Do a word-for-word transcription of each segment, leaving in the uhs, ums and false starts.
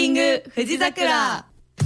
キング富士桜。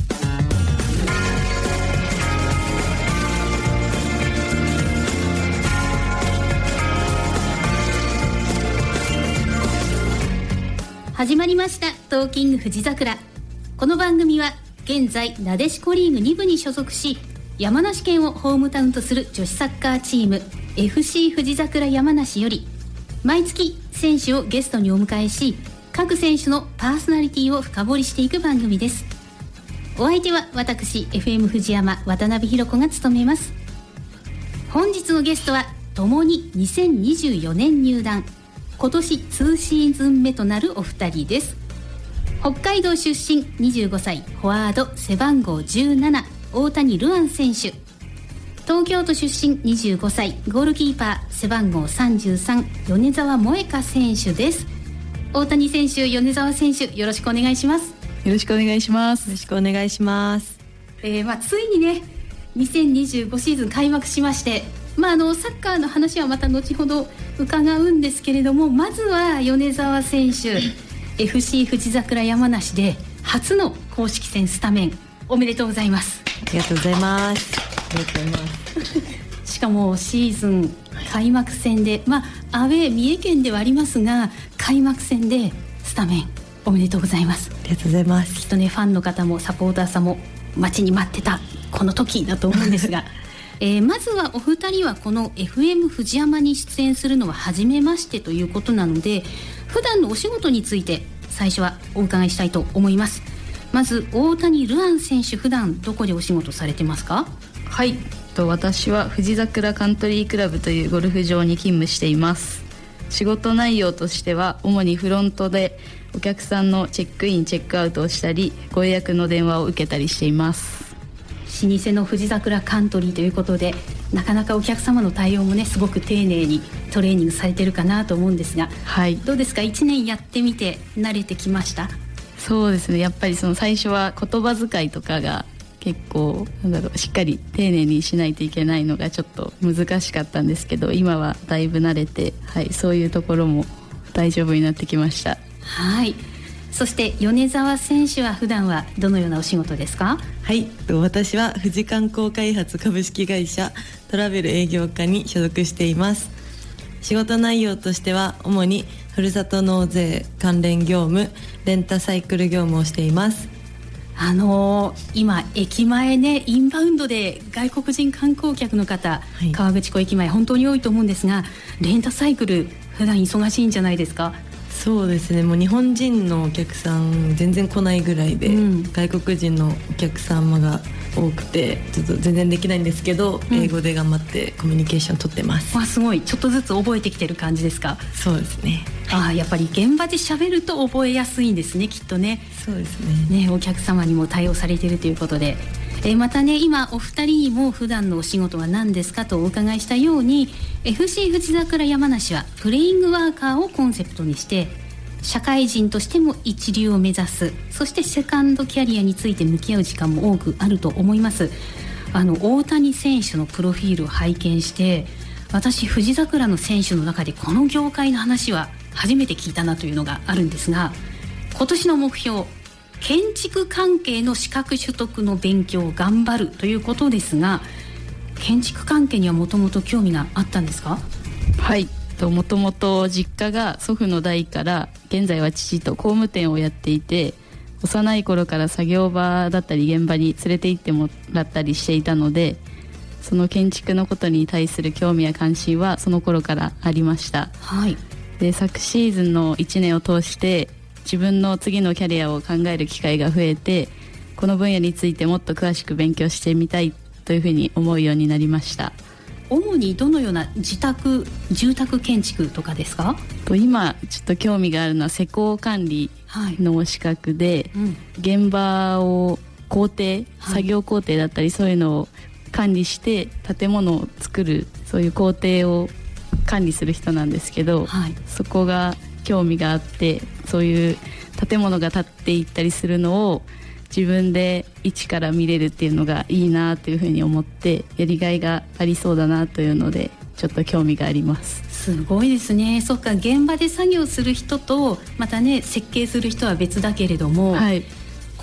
始まりましたトーキング富士桜。この番組は現在なでしこリーグに部に所属し、山梨県をホームタウンとする女子サッカーチーム エフシー 富士桜山梨より毎月選手をゲストにお迎えし、各選手のパーソナリティを深掘りしていく番組です。お相手は私 エフエム 富士山渡辺裕子が務めます。本日のゲストはともににせんにじゅうよねん入団、今年にシーズン目となるお二人です。北海道出身にじゅうごさい、フォワード背番号じゅうなな、大谷ルアン選手。東京都出身にじゅうごさい、ゴールキーパー背番号さんじゅうさん、米澤萌香選手です。大谷選手、米澤選手、よろしくお願いします。 よろしくお願いします。 よろしくお願いします。 えーまあ、ついにねにせんにじゅうごシーズン開幕しまして、まあ、あのサッカーの話はまた後ほど伺うんですけれども、まずは米澤選手エフシー 富士桜山梨で初の公式戦スタメン、おめでとうございます。 ありがとうございます。ありがとうございますしかもシーズン開幕戦で、まあ、アウェー三重県ではありますが開幕戦でスタメン、おめでとうございます。 ありがとうございます。 きっとね、ファンの方もサポーターさんも待ちに待ってたこの時だと思うんですがえー、まずはお二人はこの エフエム 富士山に出演するのは初めましてということなので、普段のお仕事について最初はお伺いしたいと思います。まず大谷ルアン選手、普段どこでお仕事されてますか？ はい、と私は富士桜カントリークラブというゴルフ場に勤務しています。仕事内容としては主にフロントでお客さんのチェックインチェックアウトをしたり、ご予約の電話を受けたりしています。 老舗の富士桜カントリーということで、なかなかお客様の対応もねすごく丁寧にトレーニングされてるかなと思うんですが、 はい、 どうですか、いちねんやってみて慣れてきました？ そうですね、やっぱりその最初は言葉遣いとかが結構なんだろう、しっかり丁寧にしないといけないのがちょっと難しかったんですけど、今はだいぶ慣れて、はい、そういうところも大丈夫になってきました。 はい、そして米澤選手は普段はどのようなお仕事ですか？ はい、私は富士観光開発株式会社トラベル営業課に所属しています。仕事内容としては主にふるさと納税関連業務、レンタサイクル業務をしています。 あのー、今駅前ね、インバウンドで外国人観光客の方、はい、河口湖駅前本当に多いと思うんですが、レンタサイクル普段忙しいんじゃないですか？ そうですね、もう日本人のお客さん全然来ないぐらいで、うん、外国人のお客様が多くてちょっと全然できないんですけど、うん、英語で頑張ってコミュニケーション取ってます。 わ、すごい、ちょっとずつ覚えてきてる感じですか？ そうですね、 あ、やっぱり現場で喋ると覚えやすいんですね、きっとね。 そうですね、 ね、お客様にも対応されているということで、えー、またね、今お二人にも普段のお仕事は何ですかとお伺いしたように、 エフシー 富士桜山梨はプレイングワーカーをコンセプトにして社会人としても一流を目指す、そしてセカンドキャリアについて向き合う時間も多くあると思います。あの大谷選手のプロフィールを拝見して、私富士桜の選手の中でこの業界の話は初めて聞いたなというのがあるんですが、今年の目標、建築関係の資格取得の勉強を頑張るということですが、建築関係にはもともと興味があったんですか？ はい、もともと実家が祖父の代から現在は父と工務店をやっていて、幼い頃から作業場だったり現場に連れて行ってもらったりしていたので、その建築のことに対する興味や関心はその頃からありました。 はい、 で昨シーズンのいちねんを通して自分の次のキャリアを考える機会が増えて、この分野についてもっと詳しく勉強してみたいというふうに思うようになりました。 主にどのような自宅住宅建築とかですか？ と今ちょっと興味があるのは施工管理の資格で、はい、うん、現場を工程、はい、作業工程だったりそういうのを管理して建物を作る、そういう工程を管理する人なんですけど、はい、そこが興味があって、そういう建物が建っていったりするのを自分で一から見れるっていうのがいいなというふうに思って、やりがいがありそうだなというのでちょっと興味があります。 すごいですね。そっか、現場で作業する人とまたね設計する人は別だけれども、はい、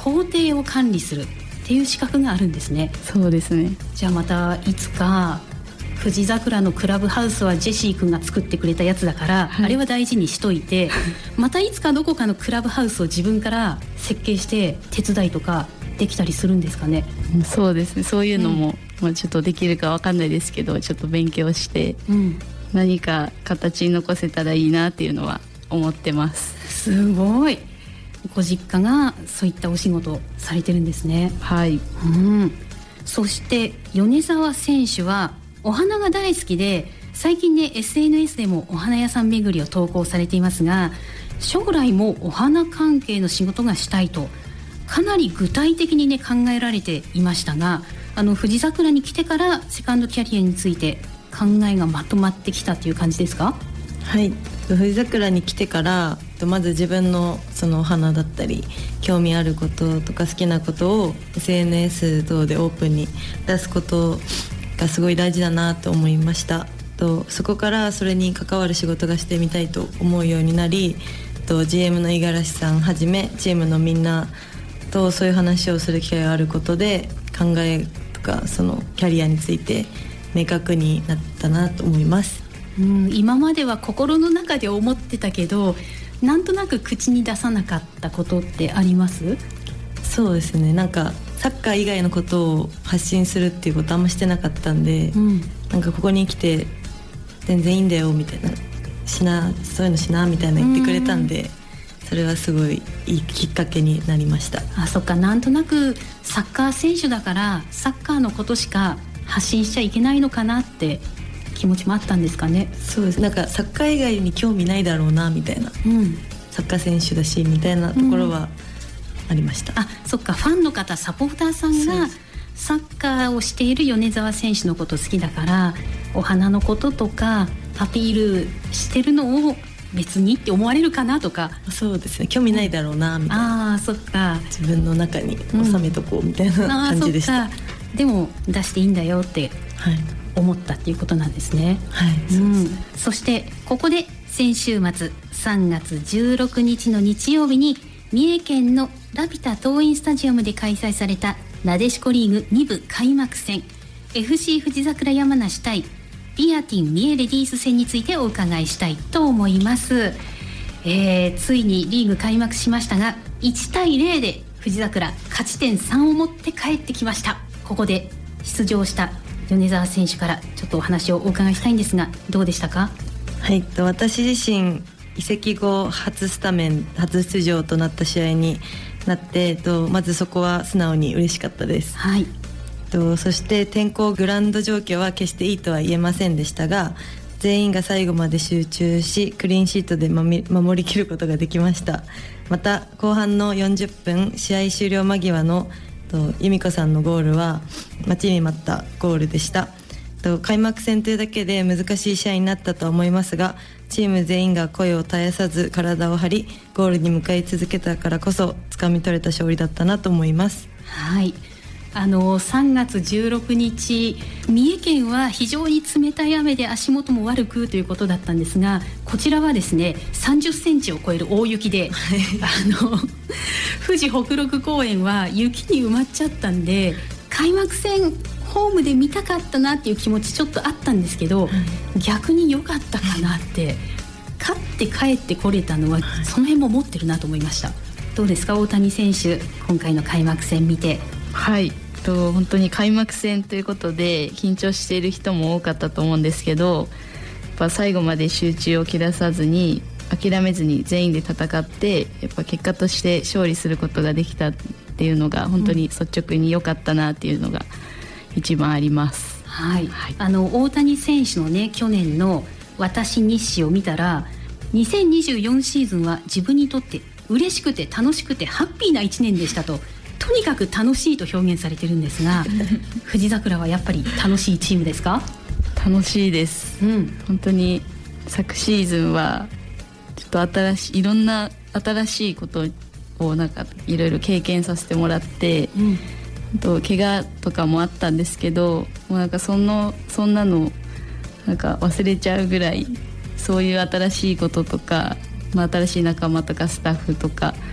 工程を管理するっていう資格があるんですね。 そうですね。 じゃあまたいつか富士桜のクラブハウスはジェシー君が作ってくれたやつだから、はい、あれは大事にしといてまたいつかどこかのクラブハウスを自分から設計して手伝いとかできたりするんですかね。 そうですね、そういうのも、うん、まあ、ちょっとできるかわかんないですけどちょっと勉強して、うん、何か形に残せたらいいなっていうのは思ってます。 すごい、ご実家がそういったお仕事をされてるんですね。 はい、 うん、そして米澤選手はお花が大好きで最近ね エスエヌエス でもお花屋さん巡りを投稿されていますが、将来もお花関係の仕事がしたいとかなり具体的にね考えられていましたが、あの富士桜に来てからセカンドキャリアについて考えがまとまってきたという感じですか？ はい、富士桜に来てからまず自分のそのお花だったり興味あることとか好きなことを エスエヌエス 等でオープンに出すことがすごい大事だなと思いました。とそこからそれに関わる仕事がしてみたいと思うようになり、と ジーエム の五十嵐さんはじめチームのみんなとそういう話をする機会があることで考えとかそのキャリアについて明確になったなと思います。 うん、今までは心の中で思ってたけどなんとなく口に出さなかったことってあります？ そうですね、なんかサッカー以外のことを発信するっていうことあんましてなかったんで、うん、なんかここに来て全然いいんだよみたいな、しなそういうのしなみたいな言ってくれたんで、それはすごいいいきっかけになりました。 あ、そっか、なんとなくサッカー選手だからサッカーのことしか発信しちゃいけないのかなって気持ちもあったんですかね。 そうです、なんかサッカー以外に興味ないだろうなみたいな、うん、サッカー選手だしみたいなところはありました、 うん、あ、そっか、ファンの方サポーターさんがサッカーをしている米澤選手のこと好きだからお花のこととかアピールしてるのを別にって思われるかなとか。 そうですね、興味ないだろうなみたいな、 うん、あ、そっか、 自分の中に収めとこうみたいな感じでした、 うん、あ、そっか、でも出していいんだよって思ったっていうことなんですね。 はい、 うん、そうですね。そしてここで先週末さんがつじゅうろくにちの日曜日に三重県のラピュタ桐蔭スタジアムで開催されたなでしこリーグに部開幕戦 エフシー 富士桜山梨対ビアティン三重レディース戦についてお伺いしたいと思います。えー、ついにリーグ開幕しましたがいちたいゼロで富士桜勝ち点さんを持って帰ってきました。ここで出場した米澤選手からちょっとお話をお伺いしたいんですが、どうでしたか？ はい、私自身移籍後初スタメン初出場となった試合になって、まずそこは素直に嬉しかったです、はい、そして天候グラウンド状況は決していいとは言えませんでしたが、全員が最後まで集中しクリーンシートで守りきることができました。また後半のよんじゅっぷん試合終了間際の由美子さんのゴールは待ちに待ったゴールでした。開幕戦というだけで難しい試合になったと思いますが、チーム全員が声を絶やさず体を張りゴールに向かい続けたからこそ掴み取れた勝利だったなと思います。 はい、あのさんがつじゅうろくにち三重県は非常に冷たい雨で足元も悪くということだったんですが、こちらはですねさんじゅっセンチを超える大雪であの富士北陸公園は雪に埋まっちゃったんで開幕戦ホームで見たかったなっていう気持ちちょっとあったんですけど、うん、逆に良かったかなって、勝って帰ってこれたのはその辺も持ってるなと思いました。どうですか大谷選手、今回の開幕戦見て。 はい、と本当に開幕戦ということで緊張している人も多かったと思うんですけど、やっぱ最後まで集中を切らさずに諦めずに全員で戦ってやっぱ結果として勝利することができたっていうのが本当に率直に良かったなっていうのが一番あります。 はい、はい、あの大谷選手のね去年の私日誌を見たらにせんにじゅうよんシーズンは自分にとって嬉しくて楽しくてハッピーないちねんでしたと、とにかく楽しいと表現されてるんですが富士桜はやっぱり楽しいチームですか？ 楽しいです、うん、本当に昨シーズンはちょっと新しいいろんな新しいことをなんかいろいろ経験させてもらって、うん、と怪我とかもあったんですけど、もうなんかそのそんなのなんか忘れちゃうぐらい、そういう新しいこととか、まあ、新しい仲間とかスタッフとか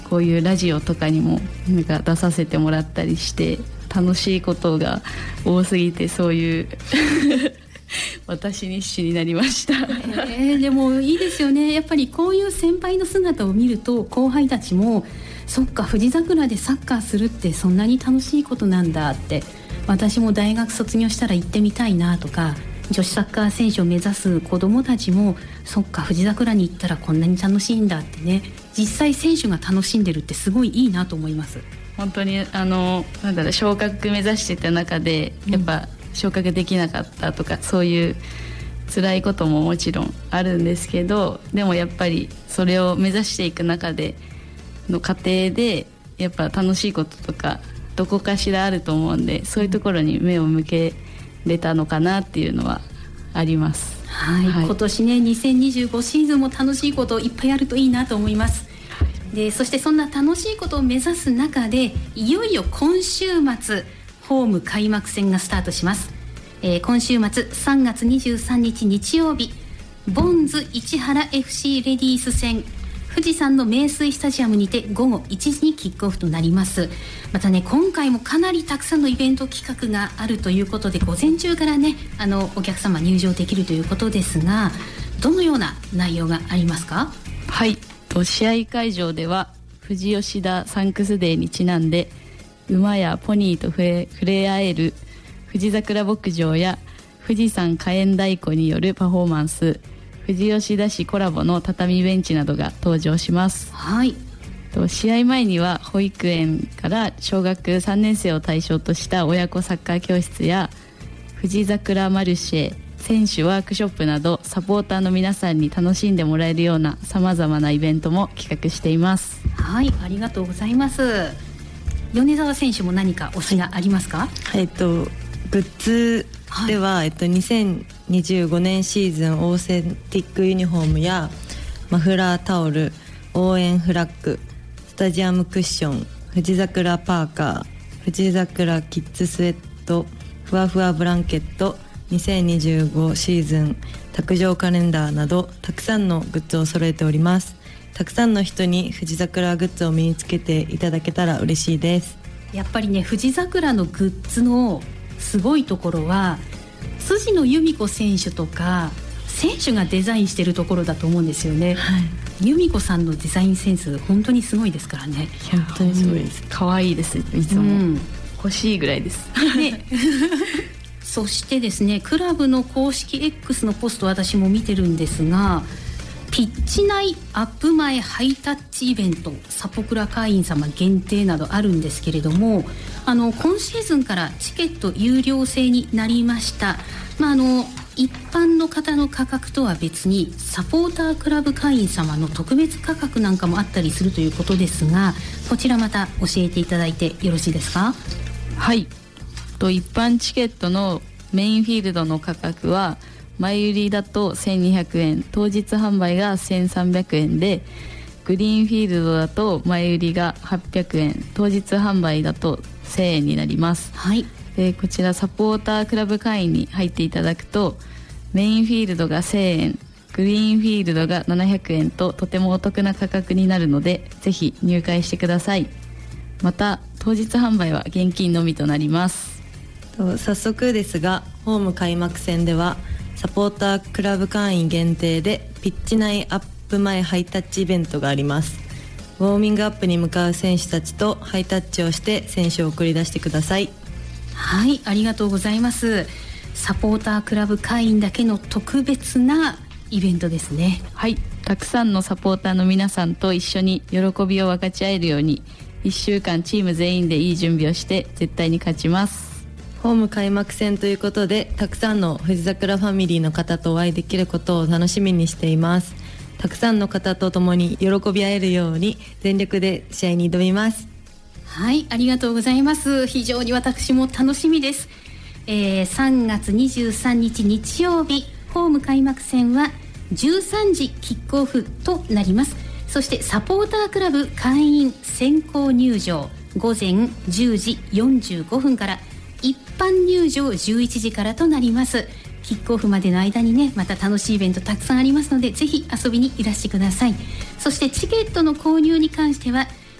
こういうラジオとかにもなんか出させてもらったりして楽しいことが多すぎてそういう私日誌になりました、 えー、でもいいですよね。やっぱりこういう先輩の姿を見ると後輩たちもそっか富士桜でサッカーするってそんなに楽しいことなんだって、私も大学卒業したら行ってみたいなとか、女子サッカー選手を目指す子どもたちもそっか富士桜に行ったらこんなに楽しいんだってね、実際選手が楽しんでるってすごいいいなと思います。 本当にあのなんだろう、昇格目指してた中でやっぱ昇格できなかったとか、うん、そういう辛いことももちろんあるんですけど、でもやっぱりそれを目指していく中での過程でやっぱ楽しいこととかどこかしらあると思うんで、そういうところに目を向けれたのかなっていうのはあります。 はい、はい、今年ねにせんにじゅうごシーズンも楽しいこといっぱいあるといいなと思います。でそしてそんな楽しいことを目指す中でいよいよ今週末ホーム開幕戦がスタートします。えー、今週末さんがつにじゅうさんにち日曜日、ボンズ市原 エフシー レディース戦、富士山の名水スタジアムにてごごいちじにキックオフとなります。またね今回もかなりたくさんのイベント企画があるということで、午前中からねあのお客様入場できるということですが、どのような内容がありますか？ はい、試合会場では富士吉田サンクスデーにちなんで馬やポニーと触れ、触れ合える富士桜牧場や富士山火炎太鼓によるパフォーマンス、富士吉田市コラボの畳ベンチなどが登場します。 はい、 試合前には保育園から小学さんねん生を対象とした親子サッカー教室や富士桜マルシェ、選手ワークショップなどサポーターの皆さんに楽しんでもらえるようなさまざまなイベントも企画しています。 はい、ありがとうございます。米澤選手も何か推しがありますか？ はい、えっとグッズでは、はい、えっと、にせんにじゅうごねんシーズンオーセンティックユニフォームやマフラータオル、応援フラッグ、スタジアムクッション、富士桜パーカー、富士桜キッズスウェット、ふわふわブランケット、にせんにじゅうごシーズン卓上カレンダーなどたくさんのグッズを揃えております。たくさんの人に富士桜グッズを身につけていただけたら嬉しいです。 やっぱりね富士桜のグッズのすごいところは辻野由美子選手とか選手がデザインしてるところだと思うんですよね。はい、由美子さんのデザインセンス本当にすごいですからね。 本当にすごいです。可愛いです。いつも、うん、欲しいぐらいです、ね、 そしてですねクラブの公式 X のポスト私も見てるんですが、ピッチ内アップ前ハイタッチイベントサポクラ会員様限定などあるんですけれども、あの今シーズンからチケット有料制になりました。まあ、あの一般の方の価格とは別にサポータークラブ会員様の特別価格なんかもあったりするということですが、こちらまた教えていただいてよろしいですか？ はい、と一般チケットのメインフィールドの価格は前売りだとせんにひゃくえん、当日販売がせんさんびゃくえんで、グリーンフィールドだと前売りがはっぴゃくえん、当日販売だとせんえんになります。 はい、 でこちらサポータークラブ会員に入っていただくとメインフィールドがせんえん、グリーンフィールドがななひゃくえんととてもお得な価格になるのでぜひ入会してください。また当日販売は現金のみとなります。 早速ですがホーム開幕戦ではサポータークラブ会員限定でピッチ内アップ前ハイタッチイベントがあります。ウォーミングアップに向かう選手たちとハイタッチをして選手を送り出してください。 はい、ありがとうございます。サポータークラブ会員だけの特別なイベントですね。 はい、たくさんのサポーターの皆さんと一緒に喜びを分かち合えるようにいっしゅうかんチーム全員でいい準備をして絶対に勝ちます。 ホーム開幕戦ということでたくさんの富士桜ファミリーの方とお会いできることを楽しみにしています。たくさんの方と共に喜び合えるように全力で試合に挑みます。 はい、ありがとうございます。非常に私も楽しみです。えー、さんがつにじゅうさんにち日曜日ホーム開幕戦はじゅうさんじキックオフとなります。そしてサポータークラブ会員先行入場ごぜんじゅうじよんじゅうごふんから、一般入場じゅういちじからとなります。キックオフまでの間にねまた楽しいイベントたくさんありますのでぜひ遊びにいらしてください。そしてチケットの購入に関しては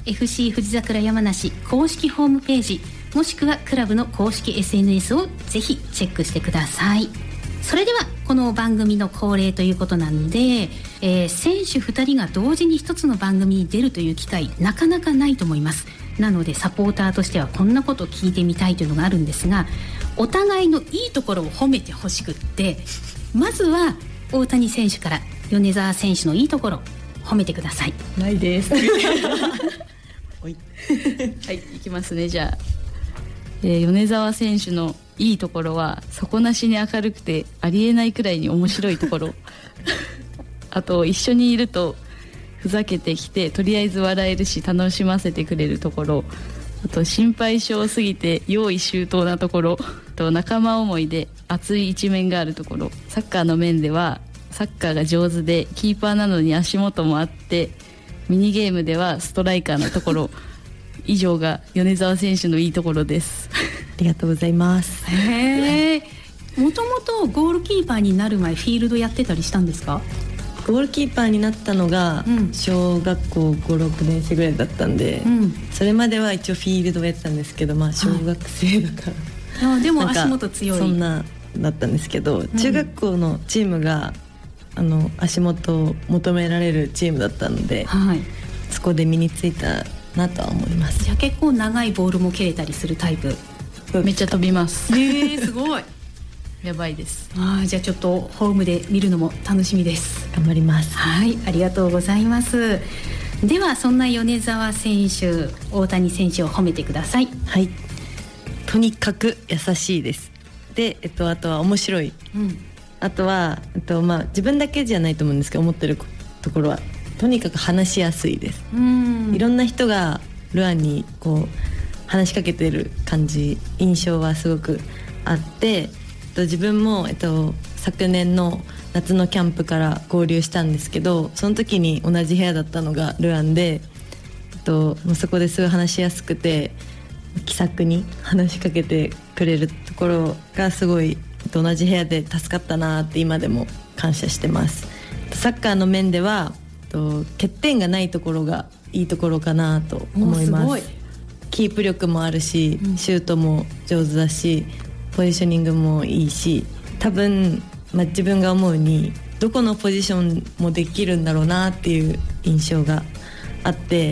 エフシー 富士桜山梨公式ホームページもしくはクラブの公式 エスエヌエス をぜひチェックしてください。それではこの番組の恒例ということなんで、えー、選手ふたりが同時に一つの番組に出るという機会なかなかないと思います。なのでサポーターとしてはこんなことを聞いてみたいというのがあるんですが、お互いのいいところを褒めてほしくって、まずは大谷選手から米澤選手のいいところ褒めてください。 ないですはい、いきますね。じゃあ、えー、米澤選手のいいところは底なしに明るくてありえないくらいに面白いところあと一緒にいるとふざけてきてとりあえず笑えるし楽しませてくれるところ、あと心配性すぎて用意周到なところと仲間思いで熱い一面があるところ、サッカーの面ではサッカーが上手でキーパーなのに足元もあってミニゲームではストライカーのところ以上が米澤選手のいいところですありがとうございます。 へー、もともとゴールキーパーになる前フィールドやってたりしたんですか？ ゴールキーパーになったのがうん小学校ご、ろくねん生ぐらいだったんで、 うん、 それまでは一応フィールドをやってたんですけど、まあ小学生だから、 あでもなんか足元強い。 そんなだったんですけど、中学校のチームがあの足元を求められるチームだったので、 はい、 そこで身についたなとは思います。 じゃあ結構長いボールも蹴れたりするタイプ？ めっちゃ飛びますえー、すごいやばいです。 あーじゃあちょっとホームで見るのも楽しみです。 頑張ります。 はい、ありがとうございます。ではそんな米澤選手、大谷選手を褒めてください。 はい、とにかく優しいです。で、えっと、あとは面白い、 うん、 あとは、えっとまあ、自分だけじゃないと思うんですけど、思ってるところはとにかく話しやすいです。 うんいろんな人がルアンにこう話しかけてる感じ、印象はすごくあって、えっと、自分も、えっと、昨年の夏のキャンプから合流したんですけど、その時に同じ部屋だったのがルアンで、えっと、もうそこですごい話しやすくて気さくに話しかけてくれるところがすごい、えっと、同じ部屋で助かったなって今でも感謝してます。サッカーの面では、えっと、欠点がないところがいいところかなと思います。 おーすごい。 キープ力もあるし、 うんシュートも上手だし、ポジショニングもいいし、多分、まあ、自分が思うにどこのポジションもできるんだろうなっていう印象があって、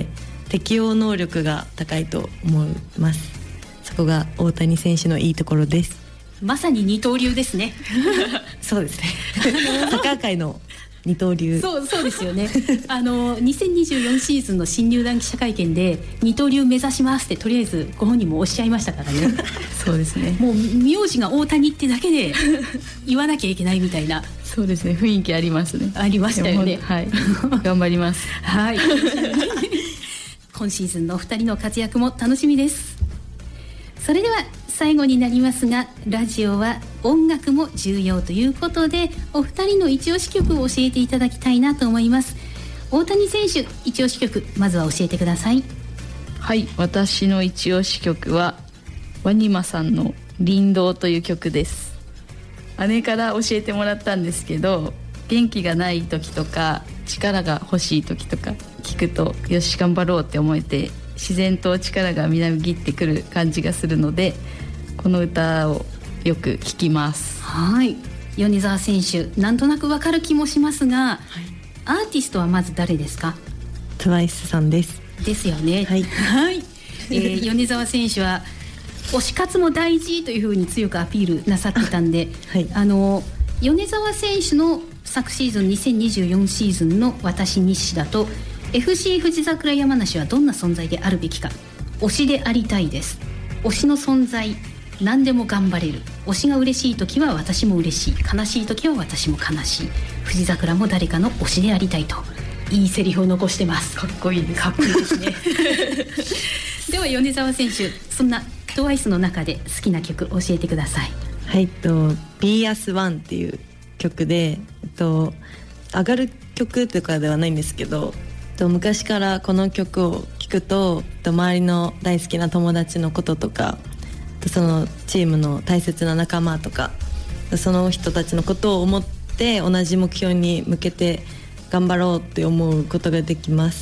適応能力が高いと思います。そこが大谷選手のいいところです。 まさに二刀流ですねそうですねサッカー界の二刀流。 そうそうですよねあのにせんにじゅうよんシーズンの新入団記者会見で二刀流目指しますってとりあえずご本人もおっしゃいましたからねそうですね。 もう名字が大谷ってだけで言わなきゃいけないみたいなそうですね、雰囲気ありますね。 ありましたよね。 はい頑張りますはい今シーズンのお二人の活躍も楽しみです。それでは最後になりますが、ラジオは音楽も重要ということで、お二人の一押し曲を教えていただきたいなと思います。大谷選手一押し曲、まずは教えてください。 はい、私の一押し曲はワニマさんの林道という曲です。姉から教えてもらったんですけど、元気がない時とか力が欲しい時とか聞くとよし頑張ろうって思えて、自然と力がみなぎってくる感じがするので、この歌をよく聞きます。 はい、米澤選手なんとなくわかる気もしますが、はい、アーティストはまず誰ですか？ トゥワイスさんです。 ですよね。 はい、 はいえー、米澤選手は推し活も大事というふうに強くアピールなさってたんで、 はい、 あの米澤選手の昨シーズンにせんにじゅうよんシーズンの私西田と エフシー 富士桜山梨はどんな存在であるべきか。推しでありたいです。推しの存在、何でも頑張れる。推しが嬉しい時は私も嬉しい、悲しい時は私も悲しい。富士桜も誰かの推しでありたいと、いいセリフを残してます。 かっこいいです。 かっこいいですねでは米澤選手、そんな トゥワイス の中で好きな曲教えてください。 はい、と ビーアスワン っていう曲で、えっと、上がる曲とかではないんですけど、えっと、昔からこの曲を聴くと、えっと、周りの大好きな友達のこととか、えっと、そのチームの大切な仲間とか、その人たちのことを思って同じ目標に向けて頑張ろうって思うことができます。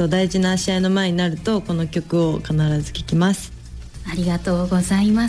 と大事な試合の前になるとこの曲を必ず聴きます。 ありがとうございます。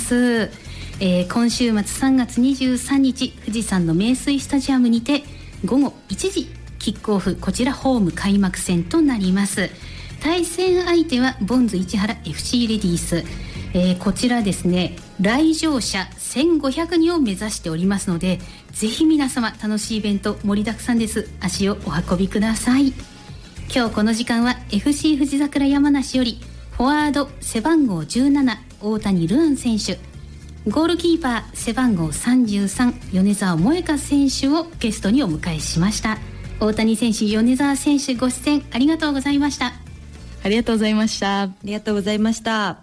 えー、今週末さんがつにじゅうさんにち富士山の名水スタジアムにてごごいちじキックオフ、こちらホーム開幕戦となります。対戦相手はボンズ市原 エフシー レディース、えー、こちらですね来場者せんごひゃくにんを目指しておりますので、ぜひ皆様楽しいイベント盛りだくさんです。足をお運びください。今日この時間は エフシー 富士桜山梨よりフォワード背番号じゅうなな大谷ルアン選手、ゴールキーパー背番号さんじゅうさん米澤萌香選手をゲストにお迎えしました。大谷選手、米澤選手、ご出演ありがとうございました。 ありがとうございました。 ありがとうございました。